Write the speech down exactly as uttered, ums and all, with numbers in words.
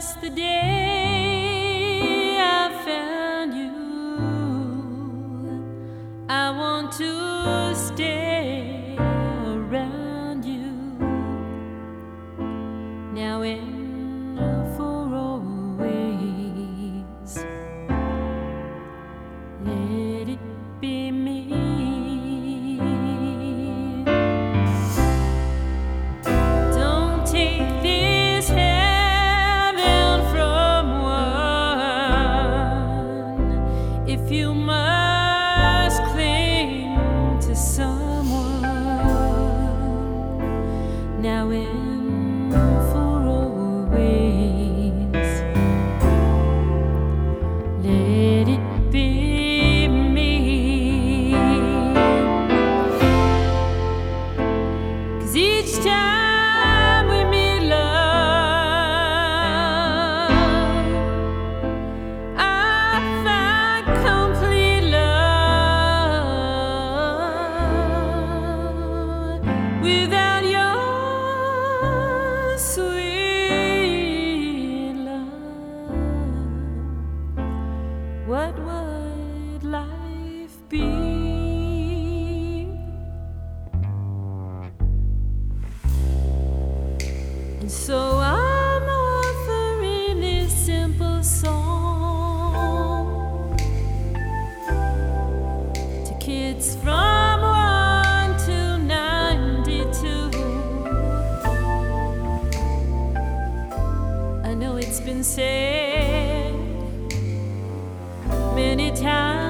just the day I found you. I want to stay around you now and for always. Let it be me. Don't take this heaven from one if you must cling to someone now and for always. Let it be me, 'cause each time we meet love, I find complete love. Without your sweet love, what would life be? And so I'm offering this simple song to kids from one to ninety-two. I know it's been said many times